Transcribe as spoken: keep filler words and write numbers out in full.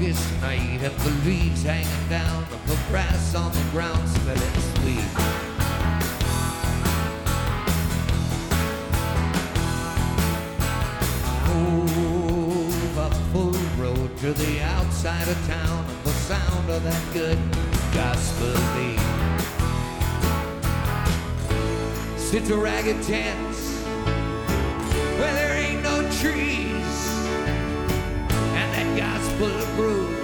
August night and the leaves hanging down, the grass on the ground smelling sweet. Move up full road to the outside of town and the sound of that good gospel beat. Sit to ragged tents where there ain't no trees, and that gospel groove